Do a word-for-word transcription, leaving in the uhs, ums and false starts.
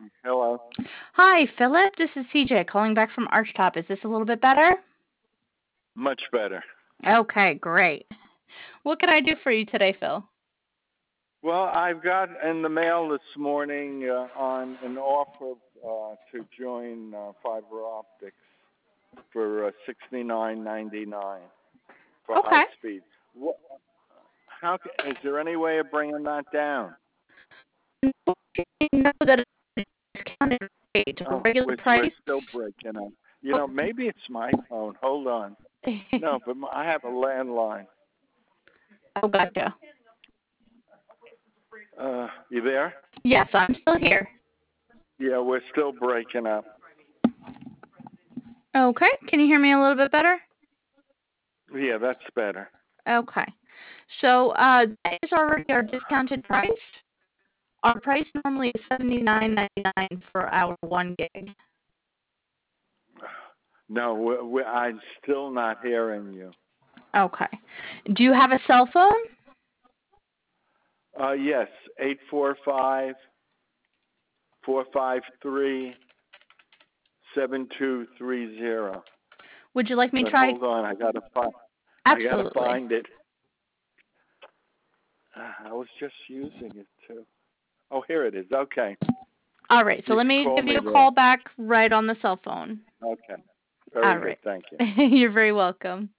Hello. Hi, Philip. This is C J calling back from Archtop. Is this a little bit better? Much better. Okay, great. What can I do for you today, Phil? Well, I've got in the mail this morning uh, on an offer uh, to join uh, fiber optics for uh, sixty nine ninety nine for high Okay. speed. What, how ca- is there any way of bringing that down? You know that it's discounted rate, a Oh, regular we're we're price. still breaking up. You Oh, know, maybe it's my phone. Hold on. No, but my, I have a landline. oh, gotcha. Uh, you there? Yes, I'm still here. Yeah, we're still breaking up. Okay. Can you hear me a little bit better? Yeah, that's better. Okay. So uh, that is already our discounted price. Our price normally is seventy nine ninety nine for our one gig. No, we we I'm still not hearing you. Okay. Do you have a cell phone? Uh, yes, eight four five four five three seven two three zero. Would you like me to But try? hold on, I gotta find. I gotta Absolutely. find it. Uh, I was just using it too. Oh, here it is. Okay, All right, so you let can me call give you me a there. call back right on the cell phone. Okay, All very good. right. Thank you. You're very welcome.